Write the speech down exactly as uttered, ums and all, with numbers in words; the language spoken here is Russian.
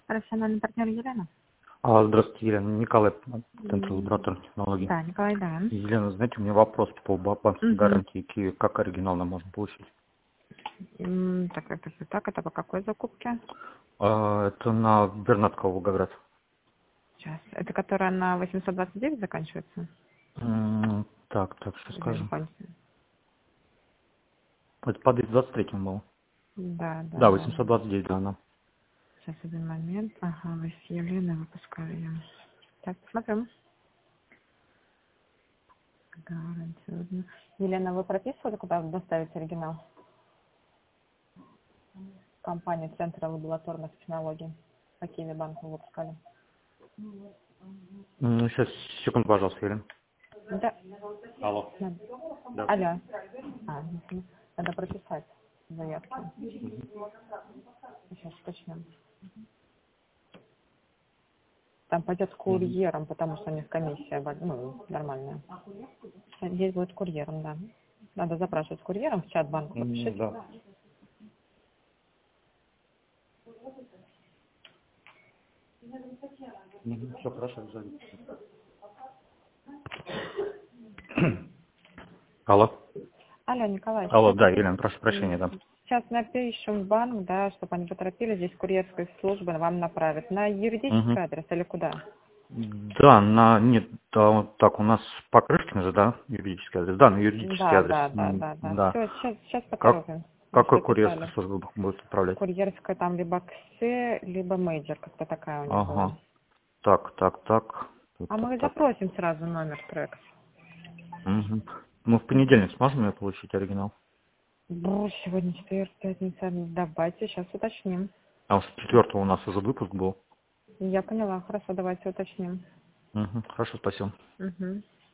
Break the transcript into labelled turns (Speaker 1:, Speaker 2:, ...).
Speaker 1: Профессиональный партнер Елена?
Speaker 2: А, здравствуйте, Елена. Николай, Центр лабораторных технологий.
Speaker 1: Да, Николай, да.
Speaker 2: Елена, знаете, у меня вопрос по банковской
Speaker 1: Угу.
Speaker 2: гарантии. Ки- Как оригинал нам можно получить?
Speaker 1: М, Так, так, так, так, это по какой закупке?
Speaker 2: А, это на Бернатского, Волгоград.
Speaker 1: Сейчас. Это которая на восемьсот двадцать девять заканчивается?
Speaker 2: М, Так, так, что
Speaker 1: Или не
Speaker 2: скажем?
Speaker 1: помните?
Speaker 2: Это по двести двадцать третьему было.
Speaker 1: Да, да,
Speaker 2: Да,
Speaker 1: да.
Speaker 2: восемьсот двадцать девять, да, она.
Speaker 1: Сейчас, один момент. Ага, вы с Еленой выпускали. Так, посмотрим. Гарантированно. Елена, вы прописывали, куда доставить оригинал? Компания Центра лабораторных технологий. По Киеве банку выпускали.
Speaker 2: М, Сейчас, секунду, пожалуйста, Елена.
Speaker 1: Да.
Speaker 2: Алло.
Speaker 1: Да.
Speaker 2: Да.
Speaker 1: Алло. А, угу. Надо прописать заявки. Сейчас уточним. Там пойдет
Speaker 2: Мгм.
Speaker 1: курьером, потому что у них комиссия бо- ну, нормальная. Здесь будет курьером, да. Надо запрашивать курьером, в чат банку
Speaker 2: М,
Speaker 1: напишите.
Speaker 2: Да. Все хорошо, зовите. Алло.
Speaker 1: Алло, Николай,
Speaker 2: Алло,
Speaker 1: сейчас,
Speaker 2: да, Елена, прошу прощения, да.
Speaker 1: сейчас напишем в банк, да, чтобы они поторопились, здесь курьерская служба вам направит. На юридический
Speaker 2: Мгм.
Speaker 1: адрес или куда?
Speaker 2: Да, на нет, да, вот так у нас Покрышкин же, да, юридический адрес. Да, на юридический
Speaker 1: Да,
Speaker 2: адрес.
Speaker 1: да, да,
Speaker 2: М,
Speaker 1: да, да.
Speaker 2: Да.
Speaker 1: Все, сейчас, сейчас
Speaker 2: Как
Speaker 1: поторопим. Мы
Speaker 2: какой
Speaker 1: все
Speaker 2: курьерская
Speaker 1: писали.
Speaker 2: служба будет отправлять?
Speaker 1: Курьерская там либо Ксе, либо Мейджор, как-то такая у них была.
Speaker 2: Ага. Так, так, так. Так,
Speaker 1: А
Speaker 2: так,
Speaker 1: мы
Speaker 2: так.
Speaker 1: запросим сразу номер трекс.
Speaker 2: Мгм. Мы в понедельник сможем ее получить оригинал?
Speaker 1: Боже, сегодня четверг, пятница. Давайте сейчас уточним.
Speaker 2: А что четвертого у нас уже выпуск был.
Speaker 1: Я поняла, хорошо, давайте уточним.
Speaker 2: Мгм. Хорошо, спасибо.
Speaker 1: Угу.